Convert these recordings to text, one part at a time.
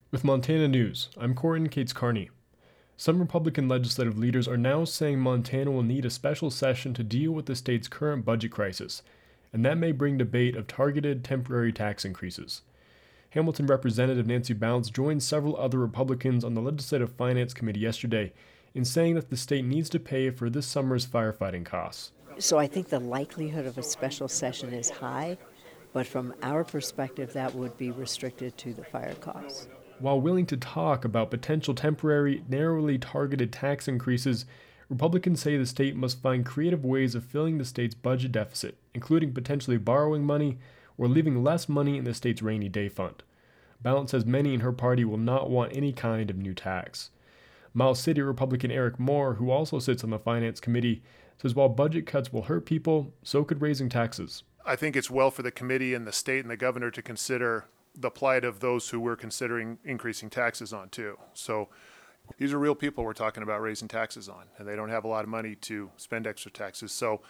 With Montana News, I'm Corin Cates Carney. Some Republican legislative leaders are now saying Montana will need a special session to deal with the state's current budget crisis, and that may bring debate of targeted temporary tax increases. Hamilton Representative Nancy Ballance joined several other Republicans on the Legislative Finance Committee yesterday in saying that the state needs to pay for this summer's firefighting costs. So I think the likelihood of a special session is high, but from our perspective, that would be restricted to the fire costs. While willing to talk about potential temporary, narrowly targeted tax increases, Republicans say the state must find creative ways of filling the state's budget deficit, including potentially borrowing money or leaving less money in the state's rainy day fund. Ballance says many in her party will not want any kind of new tax. Miles City Republican Eric Moore, who also sits on the Finance Committee, says while budget cuts will hurt people, so could raising taxes. I think it's well for the committee and the state and the governor to consider the plight of those who we're considering increasing taxes on too. So these are real people we're talking about raising taxes on, and they don't have a lot of money to spend extra taxes. So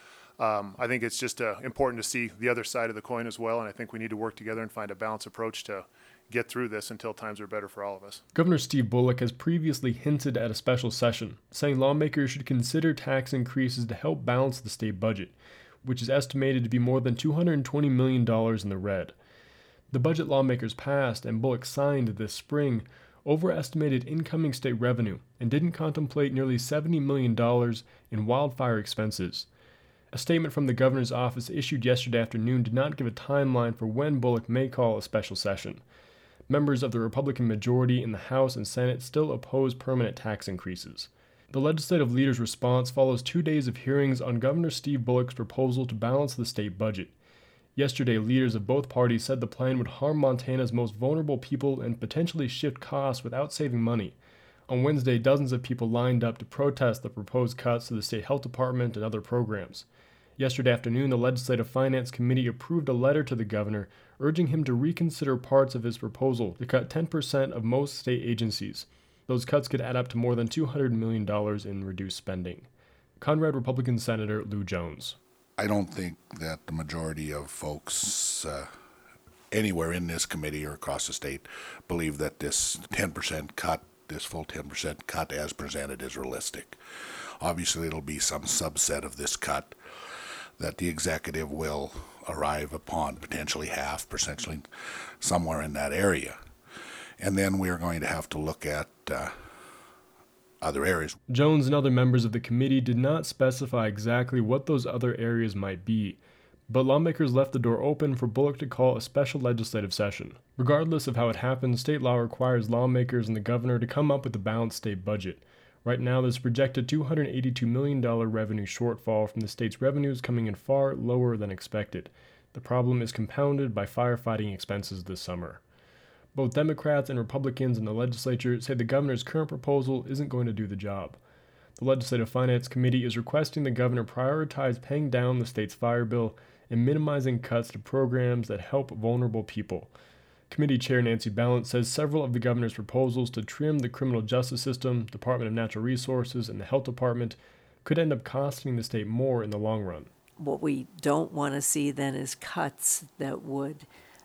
I think it's just important to see the other side of the coin as well, and I think we need to work together and find a balanced approach to get through this until times are better for all of us. Governor Steve Bullock has previously hinted at a special session, saying lawmakers should consider tax increases to help balance the state budget, which is estimated to be more than $220 million in the red. The budget lawmakers passed and Bullock signed this spring overestimated incoming state revenue and didn't contemplate nearly $70 million in wildfire expenses. A statement from the governor's office issued yesterday afternoon did not give a timeline for when Bullock may call a special session. Members of the Republican majority in the House and Senate still oppose permanent tax increases. The legislative leader's response follows 2 days of hearings on Governor Steve Bullock's proposal to balance the state budget. Yesterday, leaders of both parties said the plan would harm Montana's most vulnerable people and potentially shift costs without saving money. On Wednesday, dozens of people lined up to protest the proposed cuts to the state health department and other programs. Yesterday afternoon, the Legislative Finance Committee approved a letter to the governor urging him to reconsider parts of his proposal to cut 10% of most state agencies. Those cuts could add up to more than $200 million in reduced spending. Conrad Republican Senator Lou Jones. I don't think that the majority of folks anywhere in this committee or across the state believe that this 10% cut, this full 10% cut as presented is realistic. Obviously, it'll be some subset of this cut that the executive will arrive upon, potentially half, potentially somewhere in that area. And then we are going to have to look at other areas. Jones and other members of the committee did not specify exactly what those other areas might be, but lawmakers left the door open for Bullock to call a special legislative session. Regardless of how it happens, state law requires lawmakers and the governor to come up with a balanced state budget. Right now, there's a projected $282 million revenue shortfall from the state's revenues coming in far lower than expected. The problem is compounded by firefighting expenses this summer. Both Democrats and Republicans in the legislature say the governor's current proposal isn't going to do the job. The Legislative Finance Committee is requesting the governor prioritize paying down the state's fire bill and minimizing cuts to programs that help vulnerable people. Committee Chair Nancy Ballance says several of the governor's proposals to trim the criminal justice system, Department of Natural Resources, and the Health Department could end up costing the state more in the long run. What we don't want to see then is cuts that would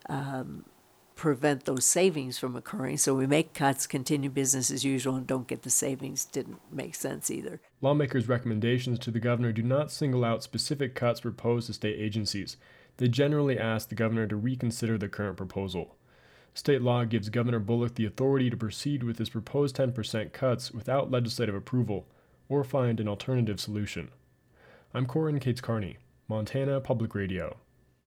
prevent those savings from occurring. So we make cuts, continue business as usual, and don't get the savings. Didn't make sense either. Lawmakers' recommendations to the governor do not single out specific cuts proposed to state agencies. They generally ask the governor to reconsider the current proposal. State law gives Governor Bullock the authority to proceed with his proposed 10% cuts without legislative approval or find an alternative solution. I'm Corin Cates Carney, Montana Public Radio.